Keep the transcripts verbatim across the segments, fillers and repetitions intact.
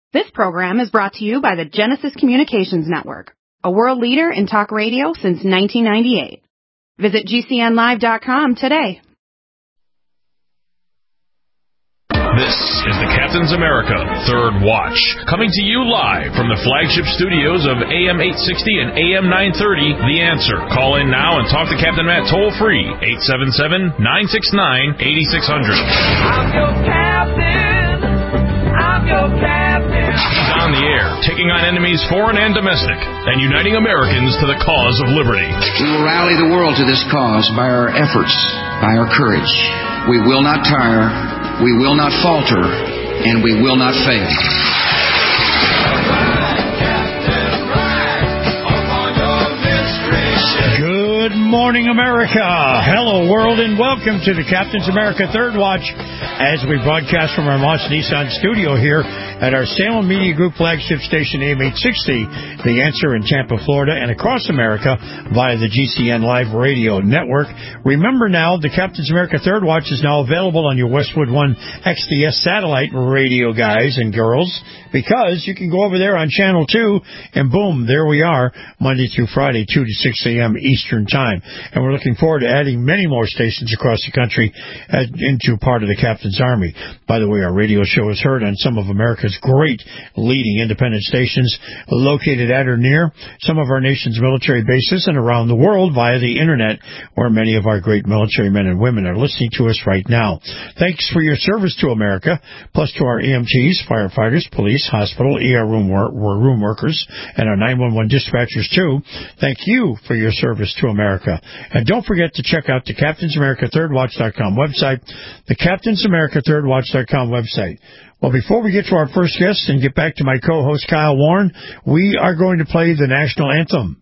This program is brought to you by the Genesis Communications Network, a world leader in talk radio since nineteen ninety-eight. Visit G C N live dot com today. This is the Captain's America Third Watch, coming to you live from the flagship studios of A M eight sixty and A M nine thirty, The Answer. Call in now and talk to Captain Matt toll-free, eight seven seven, nine six nine, eight six zero zero. I'm your captain. I'm your captain. He's on the air, taking on enemies foreign and domestic, and uniting Americans to the cause of liberty. We will rally the world to this cause by our efforts, by our courage. We will not tire, we will not falter, and we will not fail. Good morning, America. Hello, world, and welcome to the Captain's America Third Watch as we broadcast from our Moss Nissan studio here at our Salem Media Group flagship station, A M eight sixty, The Answer in Tampa, Florida, and across America via the G C N Live Radio Network. Remember now, the Captain's America Third Watch is now available on your Westwood One X D S satellite radio, guys and girls, because you can go over there on Channel two, and boom, there we are, Monday through Friday, two to six a.m. Eastern Time. And we're looking forward to adding many more stations across the country uh, into part of the Captain's Army. By the way, our radio show is heard on some of America's great leading independent stations located at or near some of our nation's military bases and around the world via the Internet, where many of our great military men and women are listening to us right now. Thanks for your service to America, plus to our E M Ts, firefighters, police, hospital, E R room, wor- room workers, and our nine one one dispatchers, too. Thank you for your service to America. And don't forget to check out the Captain's America Third Watch dot com website, the Captain's America Third Watch dot com website. Well, before we get to our first guest and get back to my co-host Kyle Warren, we are going to play the national anthem.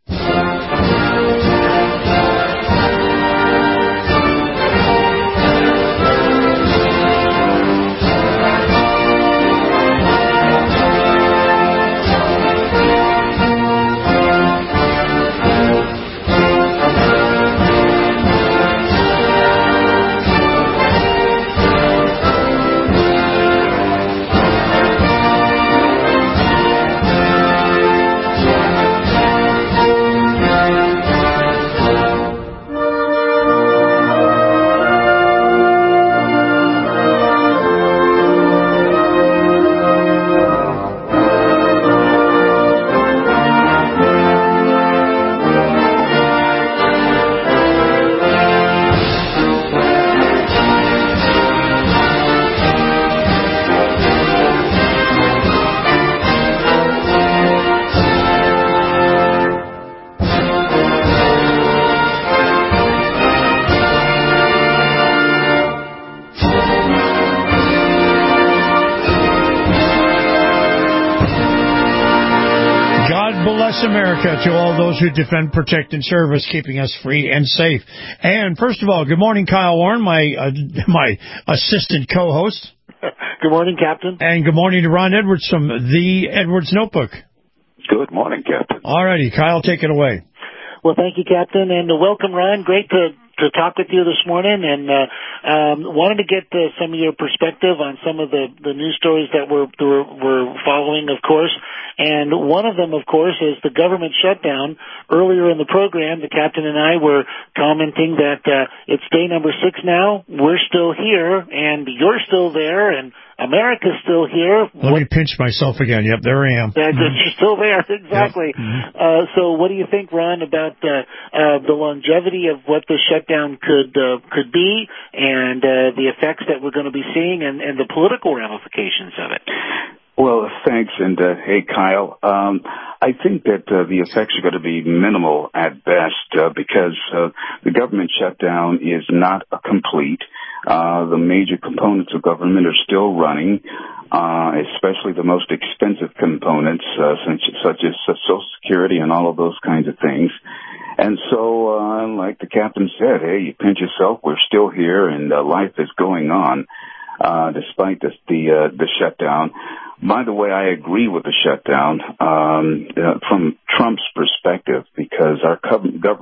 America, to all those who defend, protect, and serve us, keeping us free and safe. And first of all, good morning, Kyle Warren, my uh, my assistant co-host. Good morning, Captain. And good morning to Ron Edwards from The Edwards Notebook. Good morning, Captain. All righty, Kyle, take it away. Well, thank you, Captain, and uh, welcome, Ron. Great to to talk with you this morning, and uh, um, wanted to get uh, some of your perspective on some of the, the news stories that we're, we're, we're following, of course. And one of them, of course, is the government shutdown. Earlier in the program, the captain and I were commenting that uh, it's day number six now. We're still here, and you're still there, and America's still here. Let what, me pinch myself again. Yep, there I am. That, mm-hmm. You're still there, exactly. Yep. Mm-hmm. Uh, so what do you think, Ron, about uh, uh, the longevity of what the shutdown could uh, could be, and uh, the effects that we're going to be seeing, and, and the political ramifications of it? Well, thanks, and uh, hey, Kyle. Um, I think that uh, the effects are going to be minimal at best uh, because uh, the government shutdown is not a complete. Uh, the major components of government are still running, uh, especially the most expensive components, uh, such, such as Social Security and all of those kinds of things. And so, uh, like the captain said, hey, you pinch yourself, we're still here, and uh, life is going on, uh, despite this, the, uh, the shutdown. By the way, I agree with the shutdown um, uh, from Trump's perspective, because our government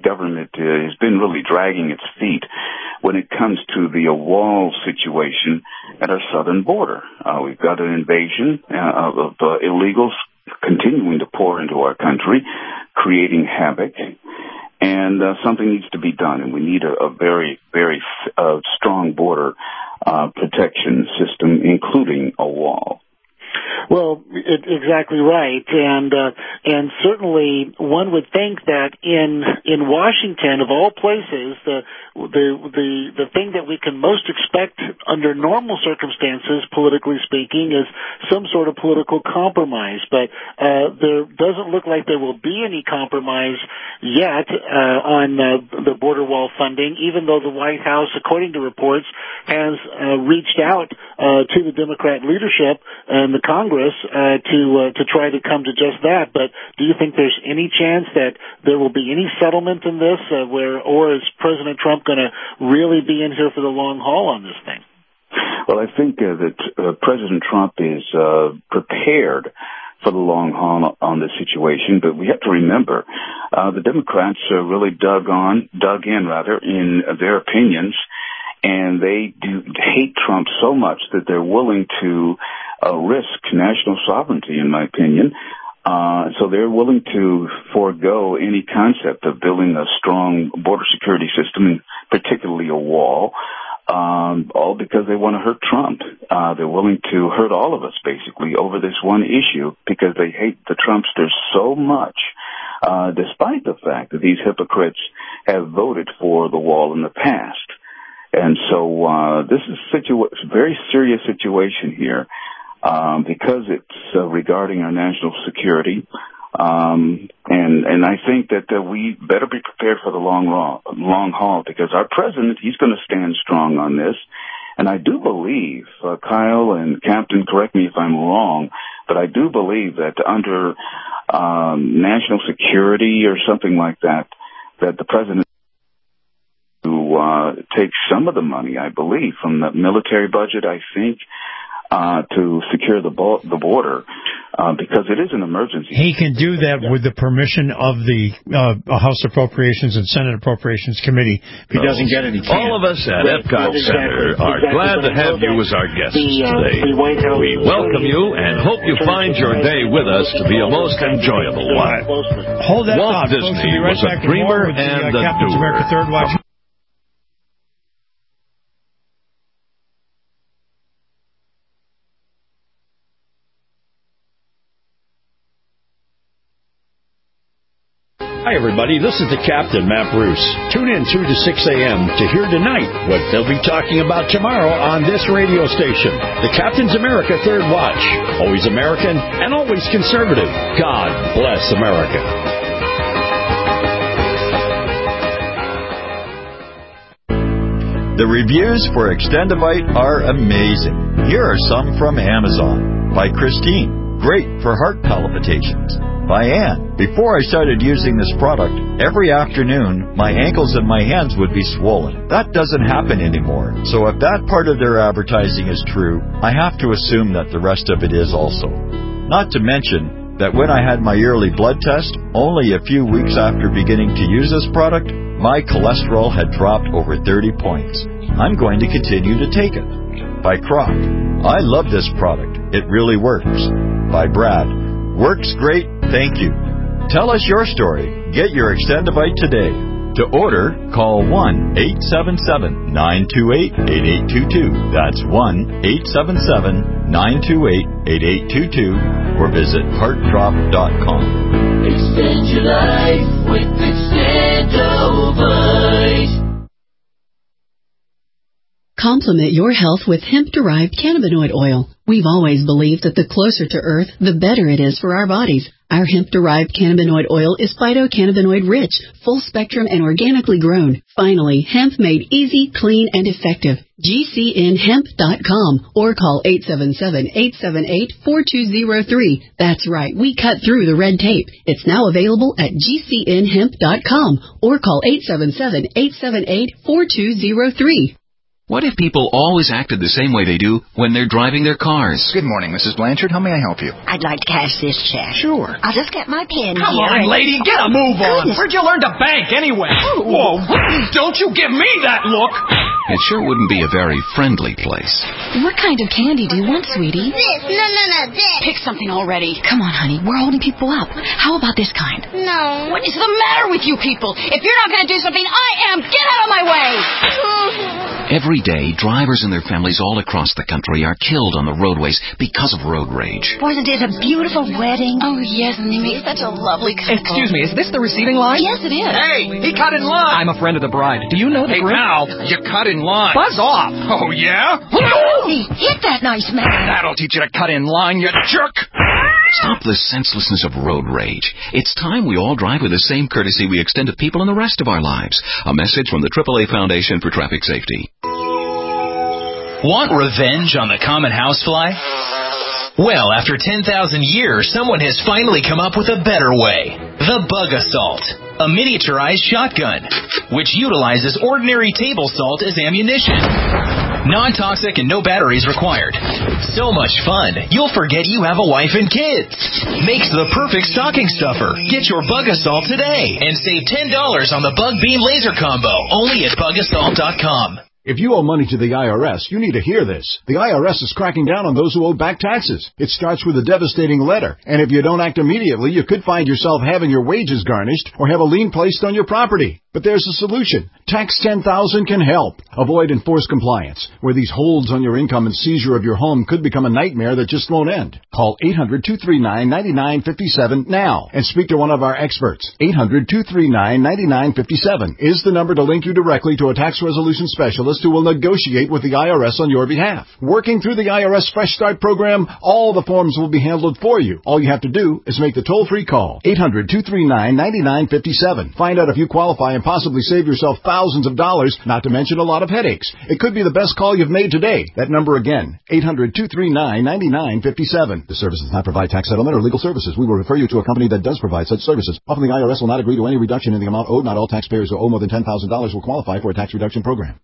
government uh, has been really dragging its feet when it comes to the wall situation at our southern border. Uh, we've got an invasion uh, of uh, illegals continuing to pour into our country, creating havoc, and uh, something needs to be done, and we need a, a very, very uh, strong border uh, protection system, including a wall. Well, it, exactly right, and uh, and certainly one would think that in in Washington, of all places, the the the the thing that we can most expect under normal circumstances, politically speaking, is some sort of political compromise. But uh, there doesn't look like there will be any compromise yet uh, on uh, the border wall funding, even though the White House, according to reports, has uh, reached out uh, to the Democrat leadership and the Congress uh, to uh, to try to come to just that. But do you think there's any chance that there will be any settlement in this, uh, where, or is President Trump going to really be in here for the long haul on this thing? Well, I think uh, that uh, President Trump is uh, prepared for the long haul on this situation, but we have to remember uh, the Democrats uh, really dug on, dug in rather, in their opinions, and they do hate Trump so much that they're willing to uh, risk national sovereignty, in my opinion. Uh, so they're willing to forego any concept of building a strong border security system, and particularly a wall, um, all because they want to hurt Trump. Uh, they're willing to hurt all of us, basically, over this one issue because they hate the Trumpsters so much, uh, despite the fact that these hypocrites have voted for the wall in the past. And so uh, this is a situa- very serious situation here. Um, because it's uh, regarding our national security, um, and and I think that uh, we better be prepared for the long long, long haul, because our president, he's going to stand strong on this, and I do believe, uh, Kyle and Captain, correct me if I'm wrong, but I do believe that under um, national security or something like that, that the president to uh, take some of the money, I believe, from the military budget, I think. Uh, to secure the, bo- the border, uh, because it is an emergency. He can do that with the permission of the uh, House Appropriations and Senate Appropriations Committee. If he doesn't get it, he can't. All of us at right. Epcot exactly. Center are exactly. glad but to have you as our guests the, uh, today. The White House we welcome you and hope you find your day with us to be a most enjoyable one. Hold that Walt thought, Disney folks. We'll be right was a back dreamer with the, and uh, a Captain's doer. America Third Watch. Hi, everybody. This is the Captain, Matt Bruce. Tune in two to six a.m. to hear tonight what they'll be talking about tomorrow on this radio station. The Captain's America Third Watch. Always American and always conservative. God bless America. The reviews for Extendivite are amazing. Here are some from Amazon. By Christine. Great for heart palpitations. By Ann. Before I started using this product, every afternoon, my ankles and my hands would be swollen. That doesn't happen anymore. So if that part of their advertising is true, I have to assume that the rest of it is also. Not to mention that when I had my yearly blood test, only a few weeks after beginning to use this product, my cholesterol had dropped over thirty points. I'm going to continue to take it. By Croc. I love this product. It really works. By Brad. Works great, thank you. Tell us your story. Get your Extendivite today. To order, call one eight seven seven, nine two eight, eight eight two two. That's one eight seven seven, nine two eight, eight eight two two or visit heart drop dot com. Extend your life with Extendivite. Complement your health with hemp-derived cannabinoid oil. We've always believed that the closer to Earth, the better it is for our bodies. Our hemp-derived cannabinoid oil is phytocannabinoid-rich, full-spectrum, and organically grown. Finally, hemp made easy, clean, and effective. G C N hemp dot com or call eight seven seven, eight seven eight, four two zero three. That's right, we cut through the red tape. It's now available at G C N hemp dot com or call eight seven seven, eight seven eight, four two zero three. What if people always acted the same way they do when they're driving their cars? Good morning, Missus Blanchard. How may I help you? I'd like to cash this check. Sure. I'll just get my pen Come here. on, and... lady, get a move on. Goodness. Where'd you learn to bank anyway? Oh. Whoa, don't you give me that look. It sure wouldn't be a very friendly place. What kind of candy do you want, sweetie? This. No, no, no, this. Pick something already. Come on, honey. We're holding people up. How about this kind? No. What is the matter with you people? If you're not going to do something, I am. Get out of my way. Every day, drivers and their families all across the country are killed on the roadways because of road rage. Wasn't it a beautiful wedding? Oh, yes, and they made such a lovely couple. Excuse me, is this the receiving line? Yes, it is. Hey, he cut in line. I'm a friend of the bride. Do you know the Hey, group? pal, you cut in line. Buzz off. Oh, yeah? He hit that nice man. That'll teach you to cut in line, you jerk. Stop the senselessness of road rage. It's time we all drive with the same courtesy we extend to people in the rest of our lives. A message from the triple A Foundation for Traffic Safety. Want revenge on the common housefly? Well, after ten thousand years, someone has finally come up with a better way. The Bug Assault, a miniaturized shotgun, which utilizes ordinary table salt as ammunition. Non-toxic and no batteries required. So much fun, you'll forget you have a wife and kids. Makes the perfect stocking stuffer. Get your Bug Assault today and save ten dollars on the Bug Beam Laser Combo, only at bug assault dot com. If you owe money to the I R S, you need to hear this. The I R S is cracking down on those who owe back taxes. It starts with a devastating letter, and if you don't act immediately, you could find yourself having your wages garnished or have a lien placed on your property. But there's a solution. Tax ten thousand can help. Avoid enforced compliance, where these holds on your income and seizure of your home could become a nightmare that just won't end. Call eight hundred, two three nine, nine nine five seven now and speak to one of our experts. eight hundred, two three nine, nine nine five seven is the number to link you directly to a tax resolution specialist who will negotiate with the I R S on your behalf. Working through the I R S Fresh Start program, all the forms will be handled for you. All you have to do is make the toll-free call. eight hundred, two three nine, nine nine five seven. Find out if you qualify and possibly save yourself thousands of dollars, not to mention a lot of headaches. It could be the best call you've made today. That number again, eight hundred, two three nine, nine nine five seven. The service does not provide tax settlement or legal services. We will refer you to a company that does provide such services. Often the I R S will not agree to any reduction in the amount owed. Not all taxpayers who owe more than ten thousand dollars will qualify for a tax reduction program.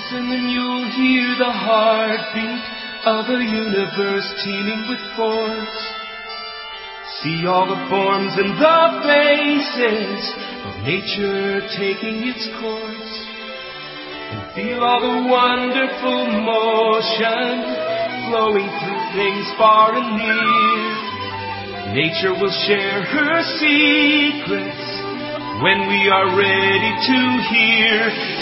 Listen and you'll hear the heartbeat of a universe teeming with force. See all the forms and the faces of nature taking its course. And feel all the wonderful motion flowing through things far and near. Nature will share her secrets when we are ready to hear.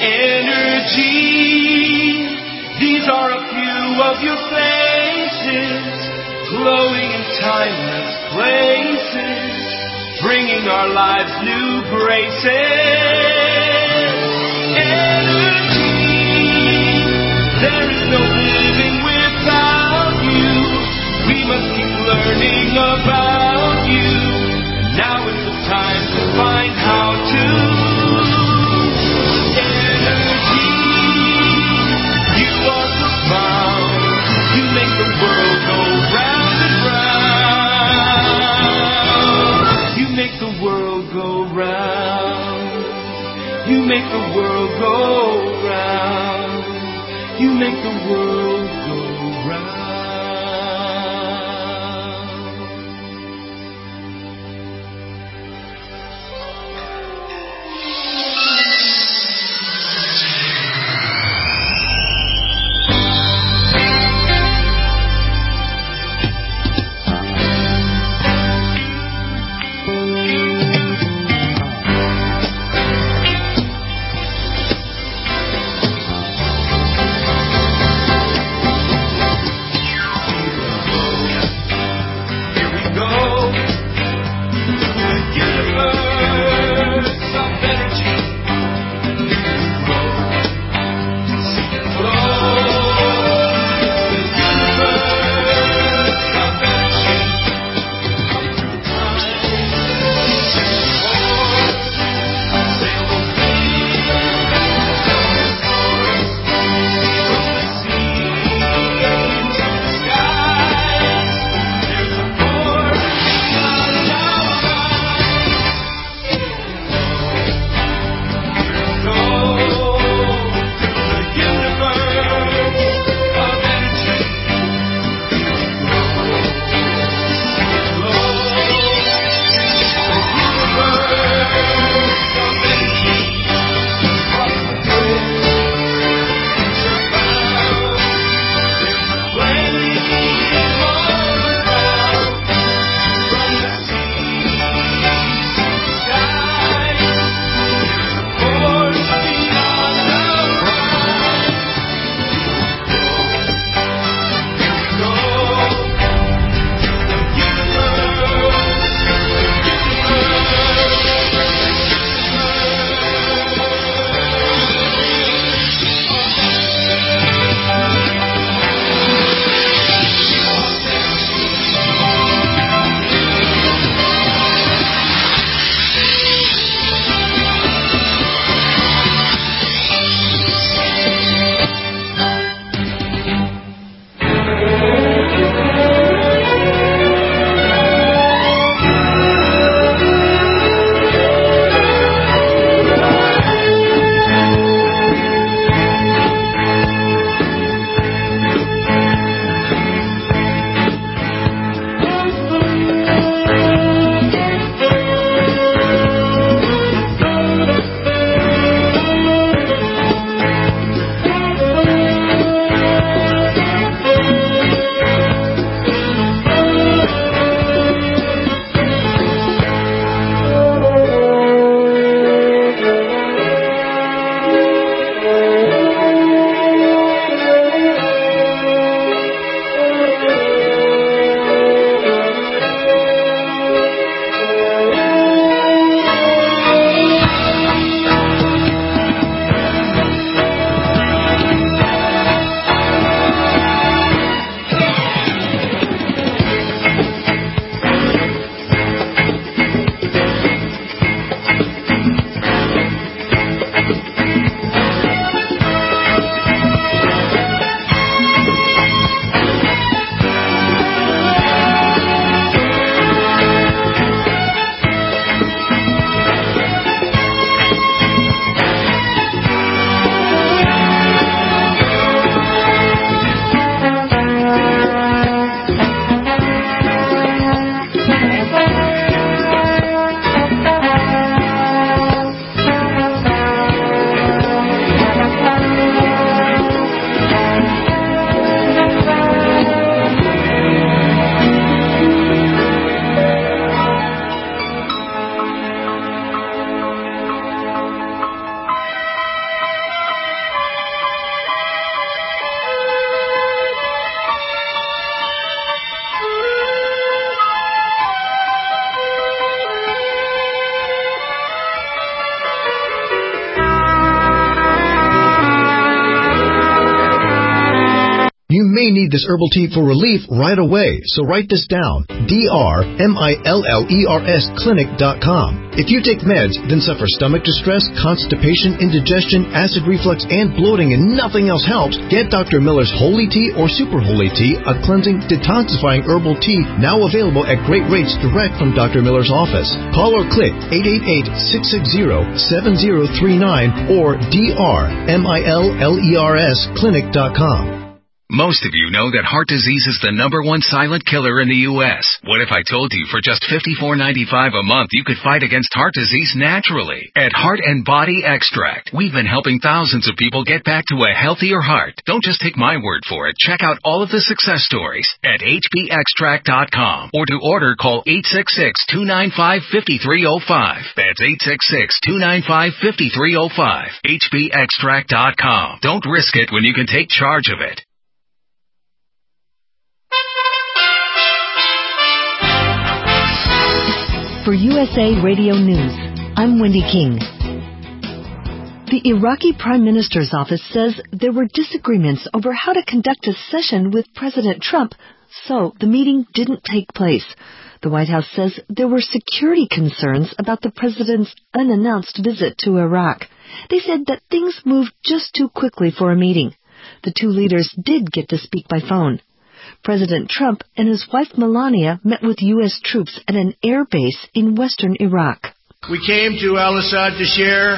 Energy, these are a few of your faces, glowing in timeless places, bringing our lives new graces. Energy, there is no living without you. We must keep learning about you. Now is the time to find how to. Energy, you are profound. You make the world go round and round. You make the world go round. You make the world go round. You make the world go round. may need this herbal tea for relief right away, so write this down. D R M I L L E R S clinic dot com. If you take meds, then suffer stomach distress, constipation, indigestion, acid reflux, and bloating, and nothing else helps, get Doctor Miller's Holy Tea or Super Holy Tea, a cleansing, detoxifying herbal tea now available at great rates direct from Doctor Miller's office. Call or click eight eight eight, six six zero, seven zero three nine or D R M I L L E R S clinic dot com. Most of you know that heart disease is the number one silent killer in the U S What if I told you for just fifty-four ninety-five a month you could fight against heart disease naturally? At Heart and Body Extract, we've been helping thousands of people get back to a healthier heart. Don't just take my word for it. Check out all of the success stories at H B extract dot com or to order call eight six six, two nine five, five three zero five. That's eight six six, two nine five, five three zero five. H B extract dot com. Don't risk it when you can take charge of it. For U S A Radio News, I'm Wendy King. The Iraqi Prime Minister's office says there were disagreements over how to conduct a session with President Trump, so the meeting didn't take place. The White House says there were security concerns about the president's unannounced visit to Iraq. They said that things moved just too quickly for a meeting. The two leaders did get to speak by phone. President Trump and his wife Melania met with U S troops at an air base in western Iraq. We came to Al-Assad to share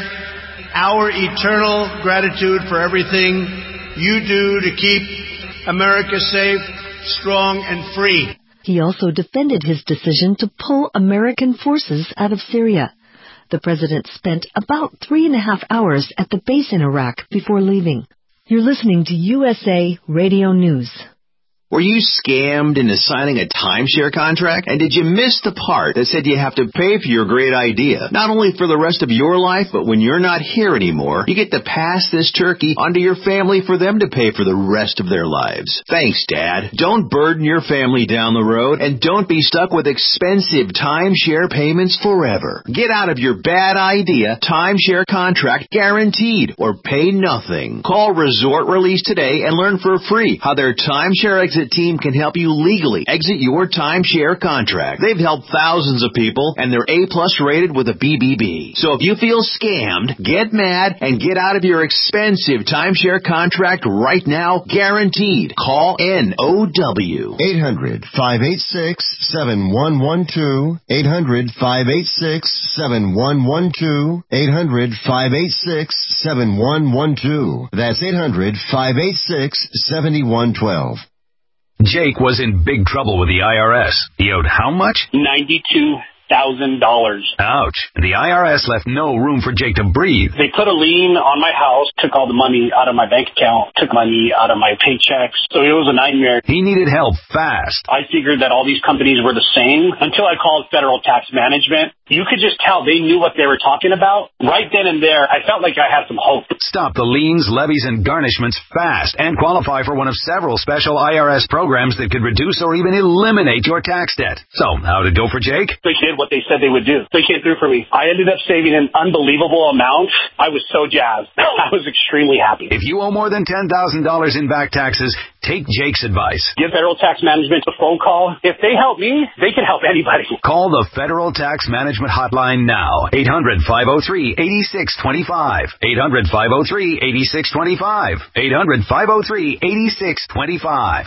our eternal gratitude for everything you do to keep America safe, strong, and free. He also defended his decision to pull American forces out of Syria. The president spent about three and a half hours at the base in Iraq before leaving. You're listening to U S A Radio News. Were you scammed into signing a timeshare contract? And did you miss the part that said you have to pay for your great idea? Not only for the rest of your life, but when you're not here anymore, you get to pass this turkey onto your family for them to pay for the rest of their lives. Thanks, Dad. Don't burden your family down the road, and don't be stuck with expensive timeshare payments forever. Get out of your bad idea timeshare contract guaranteed, or pay nothing. Call Resort Release today and learn for free how their timeshare exit team can help you legally exit your timeshare contract. They've helped thousands of people, and they're A-plus rated with a B B B. So if you feel scammed, get mad and get out of your expensive timeshare contract right now, guaranteed. Call N O W. eight hundred, five eight six, seven one one two. eight hundred, five eight six, seven one one two. eight hundred, five eight six, seven one one two. That's eight hundred, five eight six, seven one one two. Jake was in big trouble with the I R S. He owed how much? ninety-two thousand dollars. Ouch. The I R S left no room for Jake to breathe. They put a lien on my house, took all the money out of my bank account, took money out of my paychecks. So it was a nightmare. He needed help fast. I figured that all these companies were the same until I called Federal Tax Management. You could just tell they knew what they were talking about. Right then and there, I felt like I had some hope. Stop the liens, levies, and garnishments fast and qualify for one of several special I R S programs that could reduce or even eliminate your tax debt. So, how'd it go for Jake? They did what they said they would do. They came through for me. I ended up saving an unbelievable amount. I was so jazzed. I was extremely happy. If you owe more than ten thousand dollars in back taxes, take Jake's advice. Give Federal Tax Management a phone call. If they help me, they can help anybody. Call the Federal Tax Management hotline now. eight hundred, five oh three, eight six two five. eight hundred, five oh three, eight six two five. eight hundred, five oh three, eight six two five.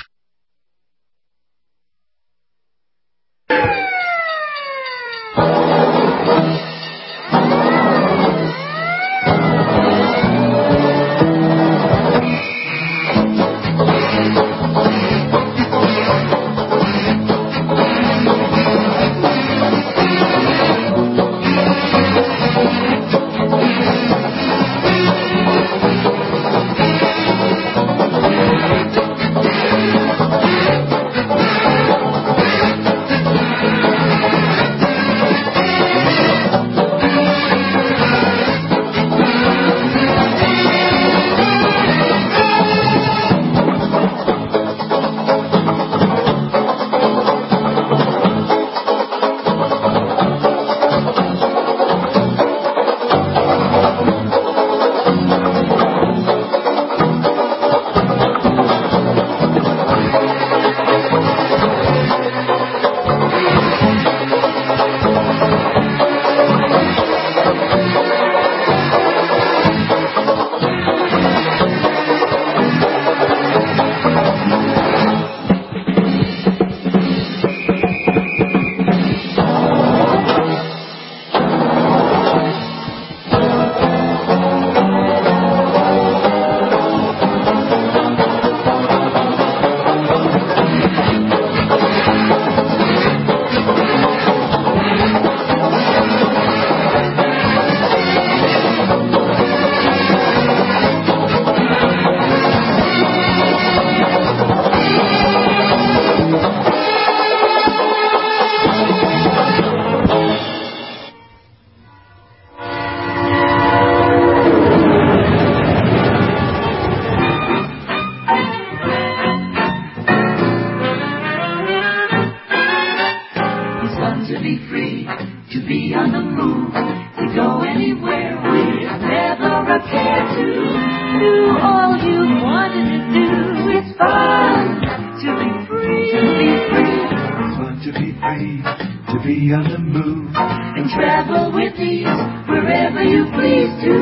to be on the move, to go anywhere with never a care to do all you wanted to do. It's fun to be free, to be free. It's fun to be free, to be on the move, and travel with ease wherever you please to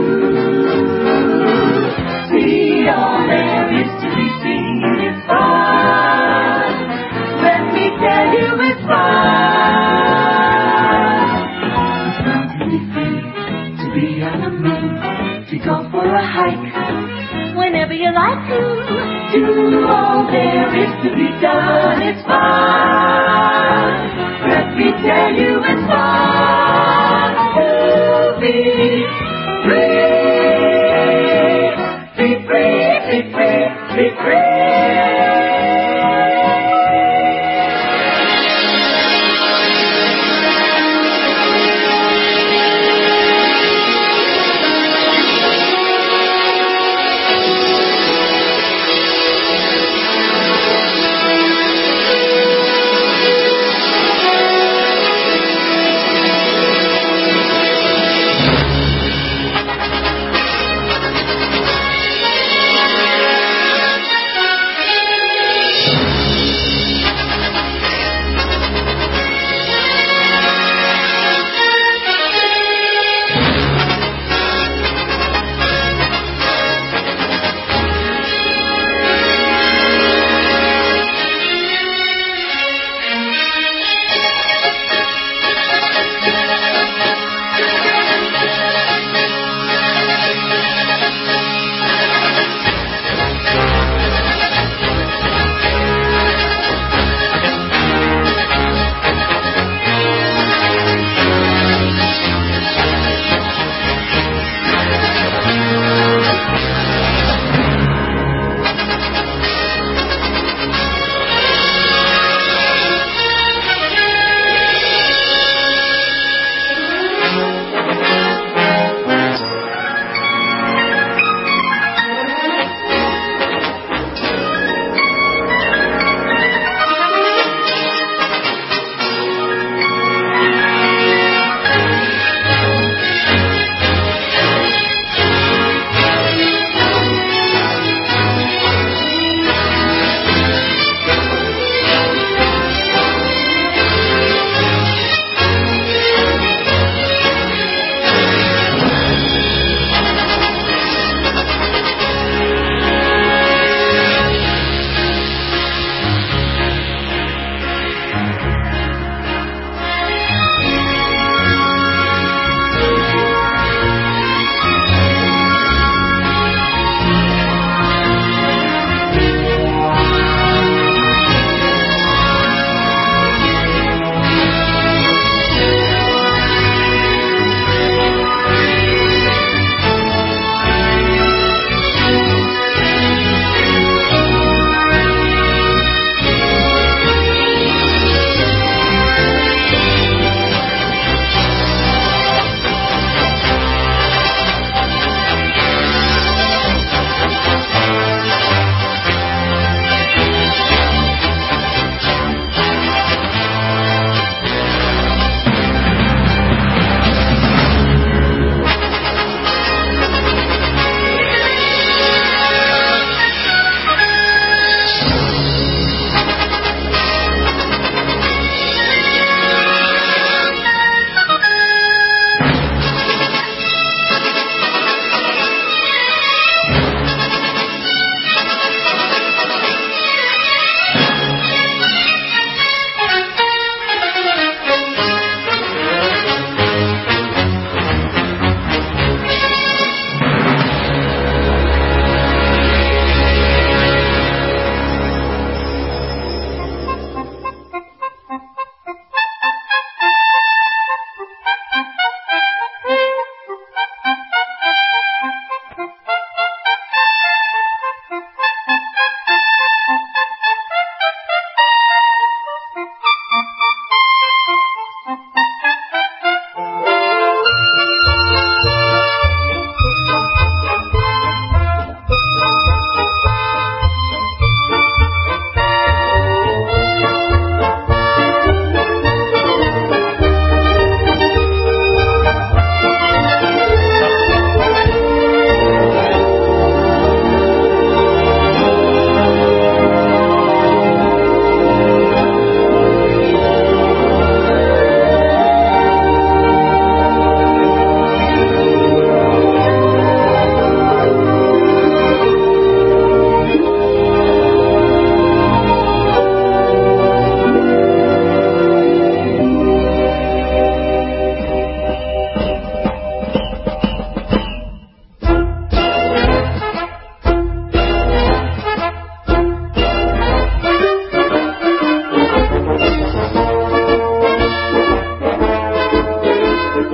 see all there is to be seen. It's fun. Let me tell you, it's fun. It's fun to be free, to be on the move, to go for a hike whenever you like to. Do all there is to be done. It's fun. Let me tell you, it's fun to be free. Be free, be free, be free.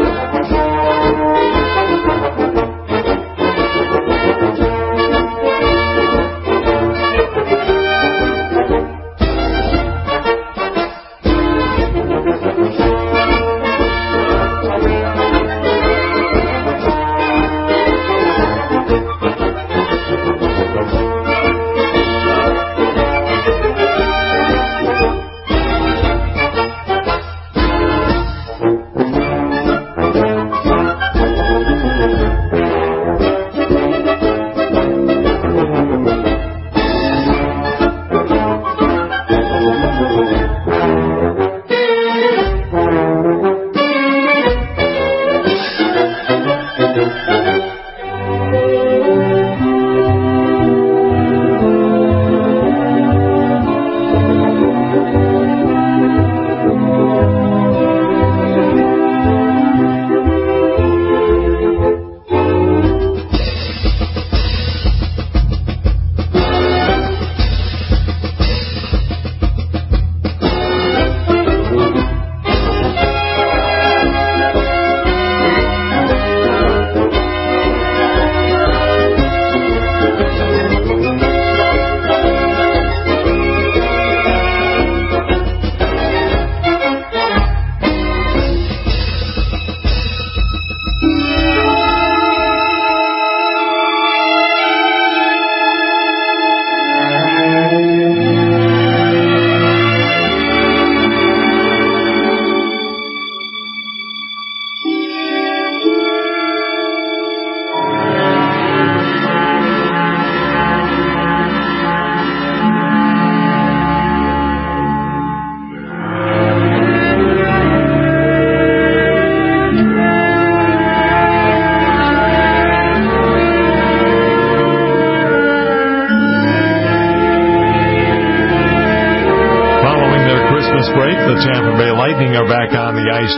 The Tampa Bay Lightning are back on the ice.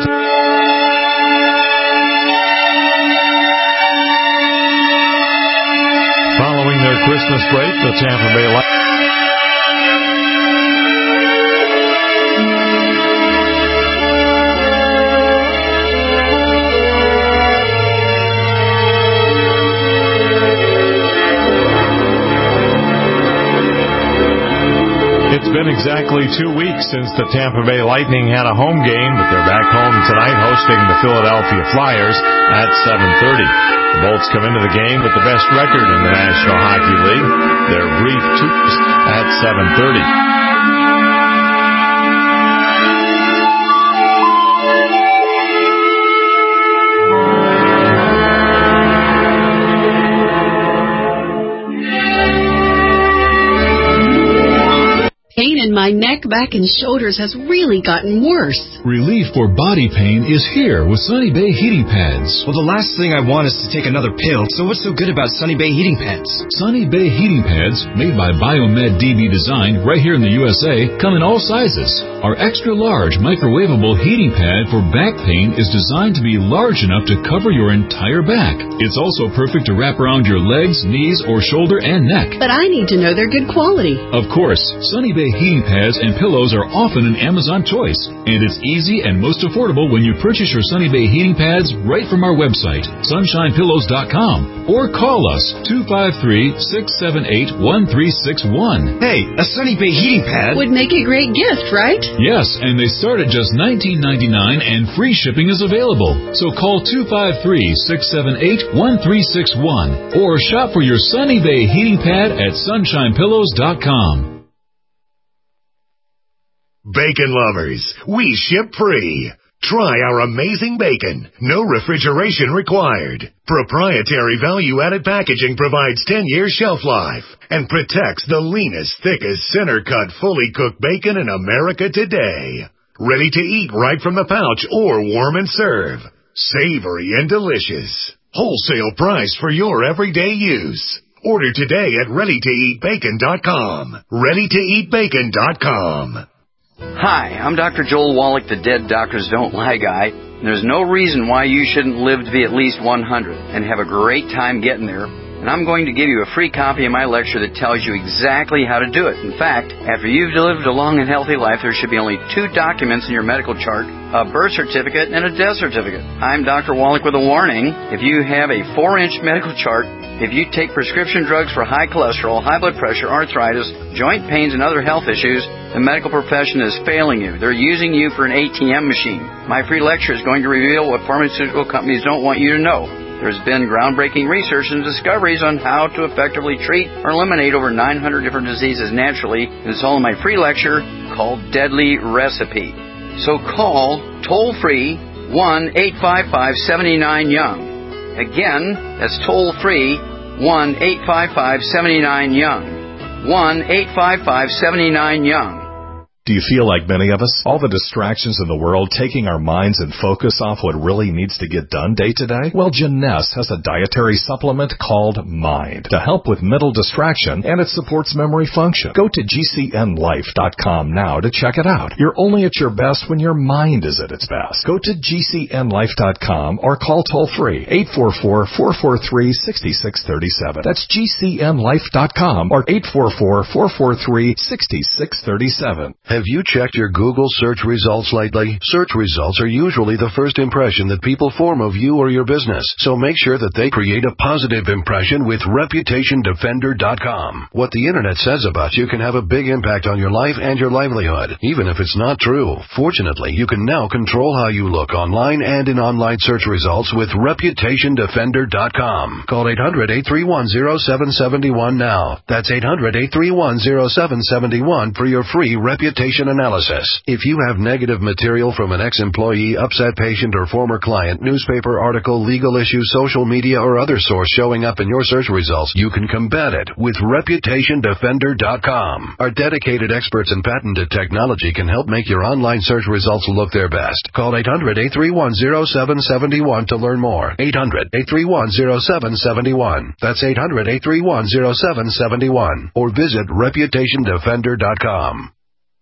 Following their Christmas break, the Tampa Bay Lightning. It's been exactly two weeks since the Tampa Bay Lightning had a home game, but they're back home tonight hosting the Philadelphia Flyers at seven thirty. The Bolts come into the game with the best record in the National Hockey League. Their brief twos at seven thirty. Pain in my neck, back, and shoulders has really gotten worse. Relief for body pain is here with Sunny Bay heating pads. Well, the last thing I want is to take another pill, so what's so good about Sunny Bay heating pads? Sunny Bay heating pads, made by Biomed D B Design right here in the U S A, come in all sizes. Our extra large microwavable heating pad for back pain is designed to be large enough to cover your entire back. It's also perfect to wrap around your legs, knees, or shoulder and neck. But I need to know they're good quality. Of course, Sunny Bay heating pads and pillows are often an Amazon choice, and it's easy and most affordable when you purchase your Sunny Bay heating pads right from our website, sunshine pillows dot com, or call us two five three, six seven eight, one three six one. Hey, a Sunny Bay heating pad would make a great gift, right? Yes, and they start at just nineteen ninety-nine, and free shipping is available. So call two five three, six seven eight, one three six one or shop for your Sunny Bay heating pad at sunshine pillows dot com. Bacon lovers, we ship free. Try our amazing bacon. No refrigeration required. Proprietary value-added packaging provides ten years shelf life and protects the leanest, thickest, center-cut, fully cooked bacon in America today. Ready to eat right from the pouch or warm and serve. Savory and delicious. Wholesale price for your everyday use. Order today at ready to eat bacon dot com. ready to eat bacon dot com. Hi, I'm Doctor Joel Wallach, the Dead Doctors Don't Lie guy. There's no reason why you shouldn't live to be at least one hundred and have a great time getting there. And I'm going to give you a free copy of my lecture that tells you exactly how to do it. In fact, after you've lived a long and healthy life, there should be only two documents in your medical chart a birth certificate, and a death certificate. I'm Doctor Wallach with a warning. If you have a four-inch medical chart, if you take prescription drugs for high cholesterol, high blood pressure, arthritis, joint pains, and other health issues, the medical profession is failing you. They're using you for an A T M machine. My free lecture is going to reveal what pharmaceutical companies don't want you to know. There's been groundbreaking research and discoveries on how to effectively treat or eliminate over nine hundred different diseases naturally. It's all in my free lecture called Deadly Recipe. So call toll-free one eight five five, seven nine, young. Again, that's toll-free one eight five five, seven nine, young. one eight five five, seven nine, young. Do you feel like many of us? All the distractions in the world taking our minds and focus off what really needs to get done day to day? Well, Jeunesse has a dietary supplement called Mind to help with mental distraction, and it supports memory function. Go to G C N life dot com now to check it out. You're only at your best when your mind is at its best. Go to G C N life dot com or call toll-free eight four four, four four three, six six three seven. That's G C N life dot com or eight four four, four four three, six six three seven. Have you checked your Google search results lately? Search results are usually the first impression that people form of you or your business, so make sure that they create a positive impression with reputation defender dot com. What the internet says about you can have a big impact on your life and your livelihood, even if it's not true. Fortunately, you can now control how you look online and in online search results with reputation defender dot com. Call eight hundred, eight three one, zero seven seven one now. That's eight hundred, eight three one, zero seven seven one for your free reputation analysis. If you have negative material from an ex-employee, upset patient, or former client, newspaper article, legal issue, social media, or other source showing up in your search results, you can combat it with reputation defender dot com. Our dedicated experts in patented technology can help make your online search results look their best. Call eight hundred, eight three one, zero seven seven one to learn more. eight hundred, eight three one, zero seven seven one. That's eight hundred, eight three one, zero seven seven one. Or visit reputation defender dot com.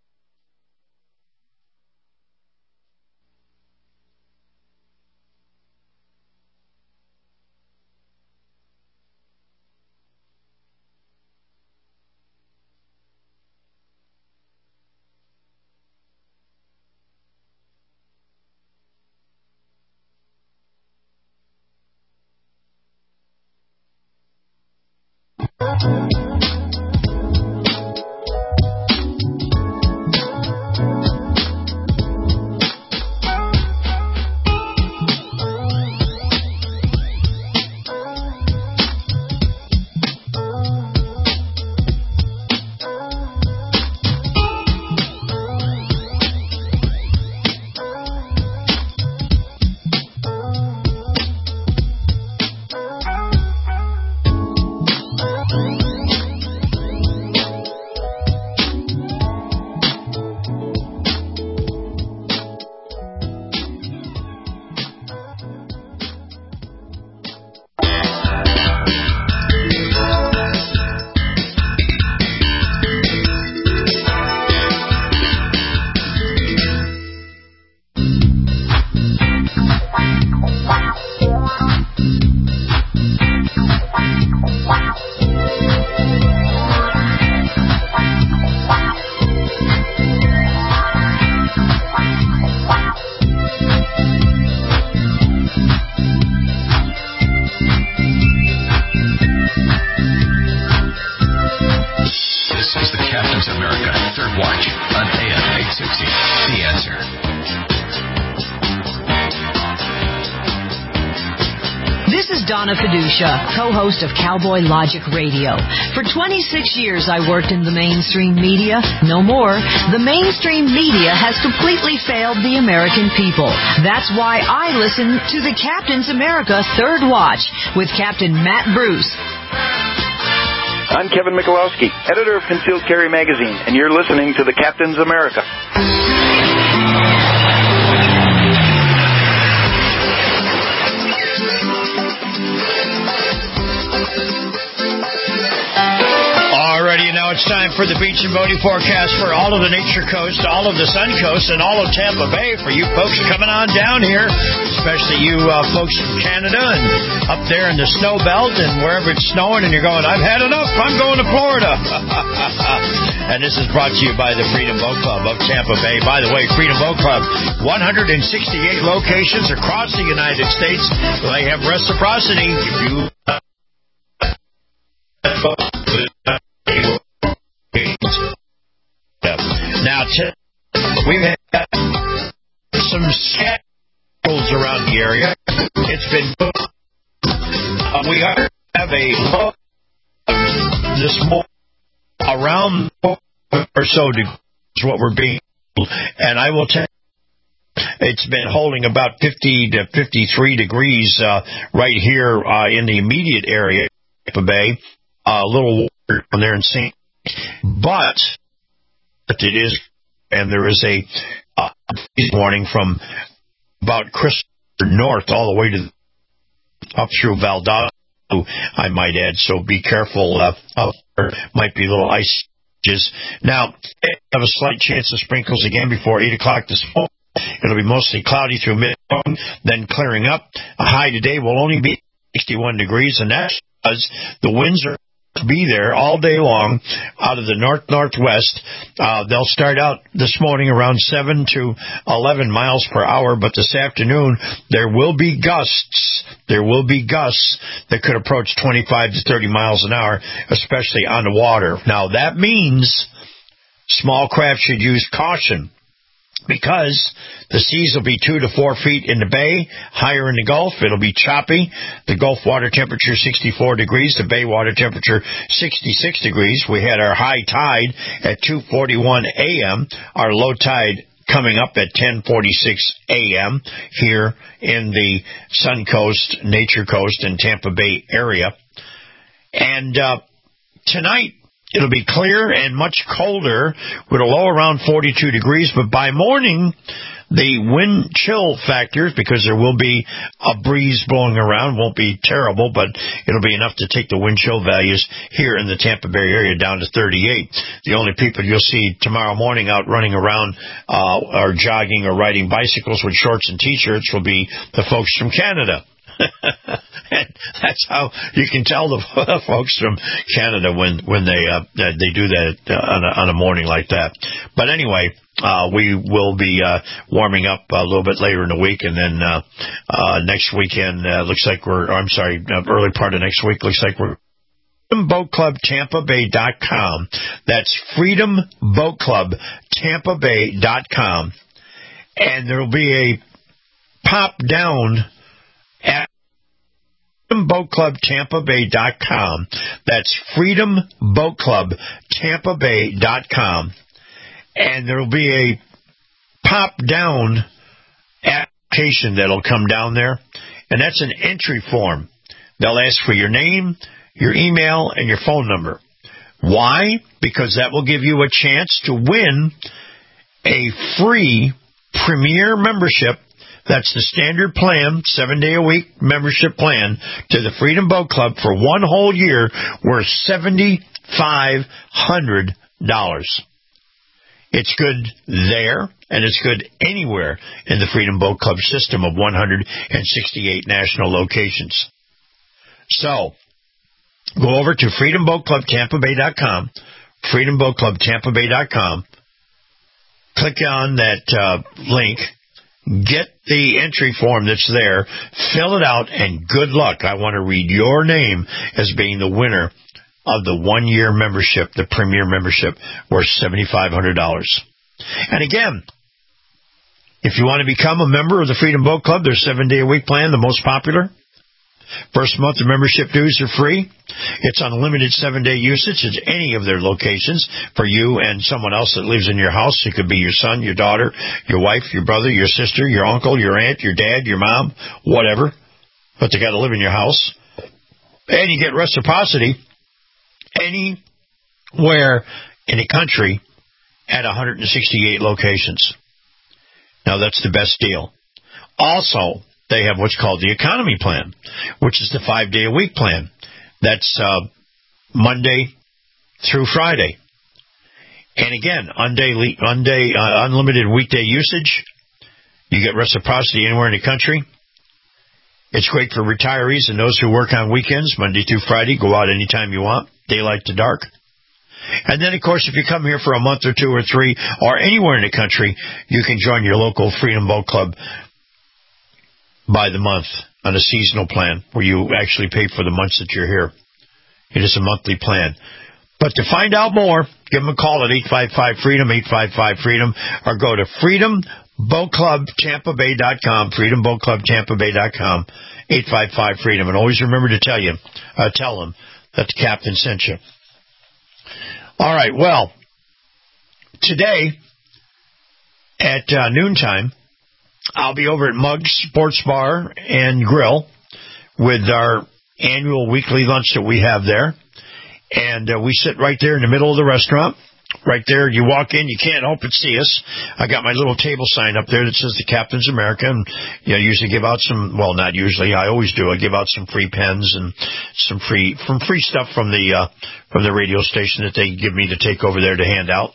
Co-host of Cowboy Logic Radio. For twenty-six years I worked in the mainstream media. No more. The mainstream media has completely failed the American people. That's why I listen to the Captain's America Third Watch with Captain Matt Bruce. I'm Kevin Michalowski, editor of Concealed Carry Magazine, and you're listening to the Captain's America. Alrighty, now now it's time for the Beach and Bodie forecast for all of the Nature Coast, all of the Sun Coast, and all of Tampa Bay for you folks coming on down here, especially you uh, folks from Canada and up there in the snow belt and wherever it's snowing and you're going, I've had enough, I'm going to Florida. And this is brought to you by the Freedom Boat Club of Tampa Bay. By the way, Freedom Boat Club, one hundred sixty-eight locations across the United States. They have reciprocity. If you now, t- we've had some schedules around the area. It's been uh, we have a low this morning around or so degrees is what we're being, and I will tell you, it's been holding about fifty to fifty-three degrees uh, right here uh, in the immediate area of Tampa Bay. Uh, a little water down there in Saint but it is, and there is a uh, warning from about Christopher north all the way to up through Valdosta, I might add. So be careful. Uh, up there might be little ice. Now, have a slight chance of sprinkles again before eight o'clock this morning. It'll be mostly cloudy through mid-morning, then clearing up. A high today will only be sixty-one degrees, and that's because the winds are be there all day long out of the north-northwest. Uh, they'll start out this morning around seven to eleven miles per hour, but this afternoon there will be gusts. There will be gusts that could approach twenty-five to thirty miles an hour, especially on the water. Now, that means small craft should use caution, because the seas will be two to four feet in the bay, higher in the Gulf. It'll be choppy. The Gulf water temperature sixty-four degrees, the bay water temperature sixty-six degrees. We had our high tide at two forty-one a.m., our low tide coming up at ten forty-six a.m. here in the Sun Coast, Nature Coast, and Tampa Bay area. And uh, tonight, it'll be clear and much colder with a low around forty-two degrees, but by morning, the wind chill factors, because there will be a breeze blowing around, won't be terrible, but it'll be enough to take the wind chill values here in the Tampa Bay area down to thirty-eight. The only people you'll see tomorrow morning out running around uh, or jogging or riding bicycles with shorts and T-shirts will be the folks from Canada. And that's how you can tell the folks from Canada when when they uh, they do that uh, on, a, on a morning like that. But anyway, uh, we will be uh, warming up a little bit later in the week, and then uh, uh, next weekend uh, looks like we're. I'm sorry, uh, early part of next week looks like we're. Freedom Boat Club Tampa Bay dot com. That's Freedom Boat Club Tampa Bay dot com, and there will be a pop down at Freedom Boat Club Tampa Bay dot com. That's Freedom Boat Club Tampa Bay dot com. And there will be a pop-down application that will come down there, and that's an entry form. They'll ask for your name, your email, and your phone number. Why? Because that will give you a chance to win a free Premier membership. That's the standard plan, seven-day-a-week membership plan to the Freedom Boat Club for one whole year worth seven thousand five hundred dollars. It's good there, and it's good anywhere in the Freedom Boat Club system of one hundred sixty-eight national locations. So, go over to Freedom Boat Club Tampa Bay dot com, Freedom Boat Club Tampa Bay dot com, click on that uh, link, get the entry form that's there, fill it out, and good luck. I want to read your name as being the winner of the one-year membership, the Premier membership, worth seven thousand five hundred dollars. And again, if you want to become a member of the Freedom Boat Club, their seven-day-a-week plan, the most popular. First month of membership dues are free. It's unlimited seven-day usage at any of their locations for you and someone else that lives in your house. It could be your son, your daughter, your wife, your brother, your sister, your uncle, your aunt, your dad, your mom, whatever. But they got to live in your house. And you get reciprocity anywhere in the country at one hundred sixty-eight locations. Now, that's the best deal. Also, they have what's called the economy plan, which is the five-day-a-week plan. That's uh, Monday through Friday. And again, unday, unday, uh, unlimited weekday usage. You get reciprocity anywhere in the country. It's great for retirees and those who work on weekends, Monday through Friday. Go out anytime you want, daylight to dark. And then, of course, if you come here for a month or two or three, or anywhere in the country, you can join your local Freedom Boat Club by the month on a seasonal plan where you actually pay for the months that you're here. It is a monthly plan. But to find out more, give them a call at eight five five freedom, eight five five freedom, or go to freedom boat club tampa bay dot com, freedom boat club tampa bay dot com, eight five five freedom. And always remember to tell you, uh, tell them that the captain sent you. All right, well, today at uh, noontime, I'll be over at Muggs Sports Bar and Grill with our annual weekly lunch that we have there. And uh, we sit right there in the middle of the restaurant. Right there, you walk in, you can't help but see us. I got my little table sign up there that says the Captain's America, and you know, I usually give out some, well, not usually, I always do. I give out some free pens and some free, from free stuff from the, uh, from the radio station that they give me to take over there to hand out.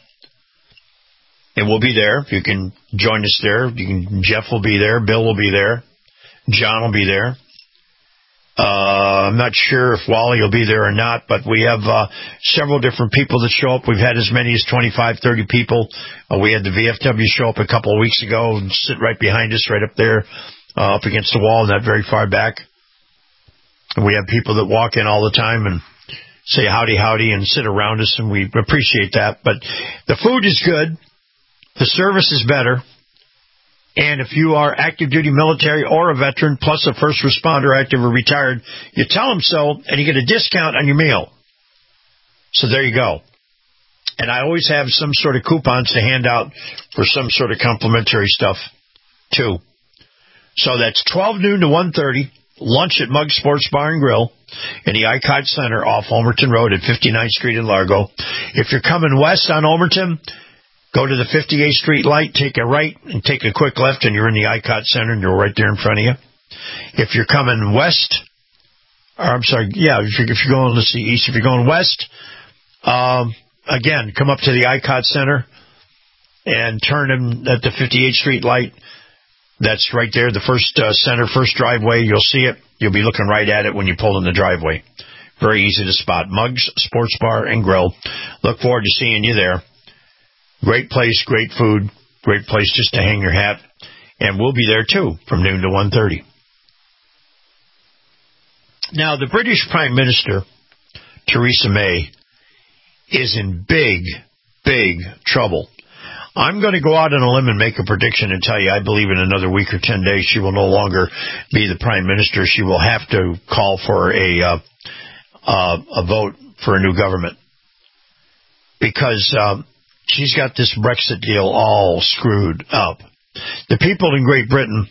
And we'll be there. You can join us there. You can, Jeff will be there. Bill will be there. John will be there. Uh, I'm not sure if Wally will be there or not, but we have uh, several different people that show up. We've had as many as twenty-five, thirty people. Uh, we had the V F W show up a couple of weeks ago and sit right behind us, right up there, uh, up against the wall, not very far back. And we have people that walk in all the time and say howdy, howdy, and sit around us, and we appreciate that. But the food is good. The service is better. And if you are active duty military or a veteran, plus a first responder, active or retired, you tell them so, and you get a discount on your meal. So there you go. And I always have some sort of coupons to hand out for some sort of complimentary stuff, too. So that's twelve noon to one thirty, lunch at Muggs Sports Bar and Grill in the I C O T Center off Ulmerton Road at fifty-ninth Street in Largo. If you're coming west on Ulmerton, go to the fifty-eighth Street light, take a right, and take a quick left, and you're in the I C O T Center, and you're right there in front of you. If you're coming west, or I'm sorry, yeah, if you're, if you're going, let's see, east, if you're going west, um, again, come up to the I C O T Center and turn in at the fifty-eighth Street light. That's right there, the first uh, center, first driveway. You'll see it. You'll be looking right at it when you pull in the driveway. Very easy to spot. Muggs Sports Bar and Grill. Look forward to seeing you there. Great place, great food, great place just to hang your hat. And we'll be there, too, from noon to one thirty. Now, the British Prime Minister, Theresa May, is in big, big trouble. I'm going to go out on a limb and make a prediction and tell you I believe in another week or ten days she will no longer be the Prime Minister. She will have to call for a, uh, uh, a vote for a new government. Because... Um, She's got this Brexit deal all screwed up. The people in Great Britain...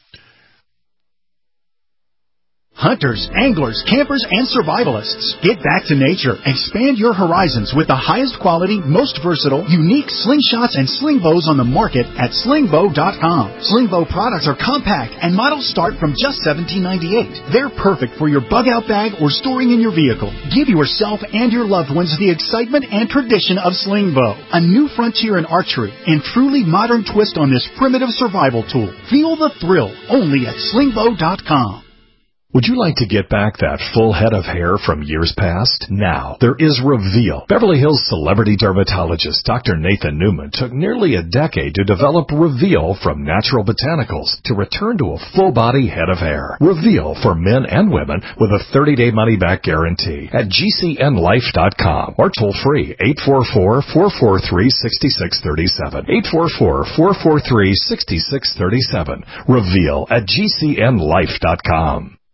Hunters, anglers, campers, and survivalists. Get back to nature. Expand your horizons with the highest quality, most versatile, unique slingshots and sling bows on the market at sling bow dot com. Sling bow products are compact and models start from just seventeen ninety-eight. They're perfect for your bug out bag or storing in your vehicle. Give yourself and your loved ones the excitement and tradition of sling bow. A new frontier in archery and truly modern twist on this primitive survival tool. Feel the thrill only at sling bow dot com. Would you like to get back that full head of hair from years past? Now, there is Reveal. Beverly Hills celebrity dermatologist Doctor Nathan Newman took nearly a decade to develop Reveal from natural botanicals to return to a full-body head of hair. Reveal for men and women with a thirty-day money-back guarantee at G C N life dot com or toll-free eight four four, four four three, six six three seven. eight four four, four four three, six six three seven. Reveal at G C N life dot com.